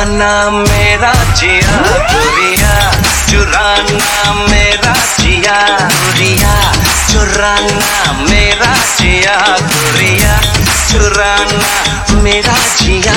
चुराना मेरा जिया गोरिया, चुराना मेरा जिया गोरिया, चुराना मेरा जिया गोरिया, चुराना मेरा जिया।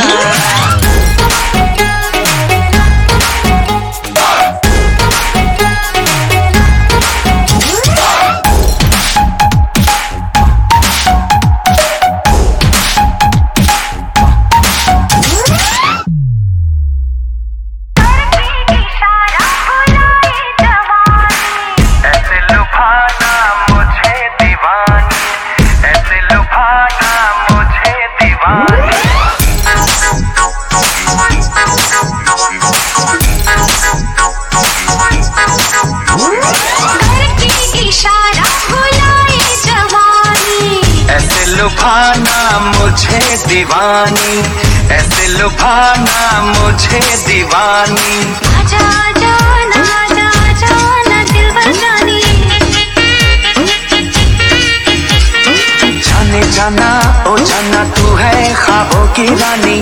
लुभाना मुझे दीवानी, ऐसे लुभाना मुझे दीवानी। आजा आजा ना आजा आजा ना दिलबर जानी, जाने जाना ओ जाना तू है ख्वाबों की रानी।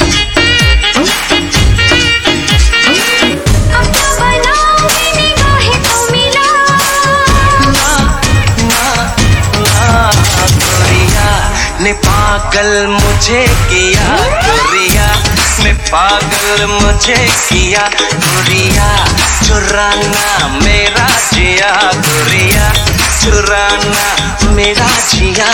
ने पागल मुझे किया गोरिया, ने पागल मुझे किया गोरिया, चुराना मेरा जिया गोरिया, चुराना मेरा जिया।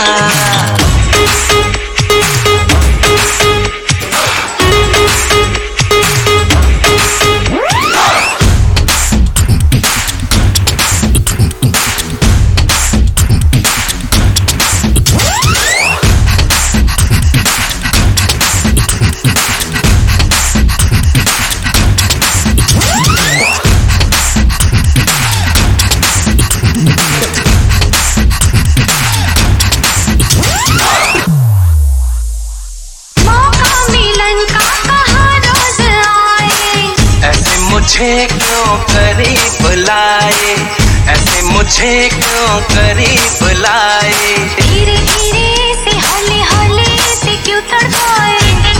मुझे क्यों करीब लाए, ऐसे मुझे क्यों करीब लाए। धीरे धीरे से हौले हौले से क्यों तड़पाए,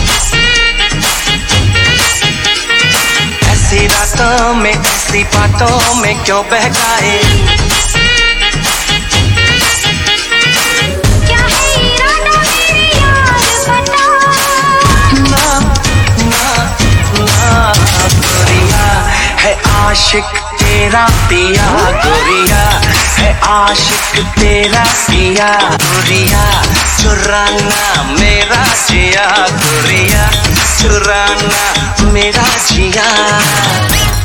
ऐसी रातों में ऐसी बातों में क्यों बहकाए। क्या है इरादा मेरे यार बता, ना ना ना गोरिया है आशिक तेरा पिया गोरिया, है आशिक तेरा पिया गोरिया, चुराना मेरा जिया गोरिया, चुराना मेरा जिया।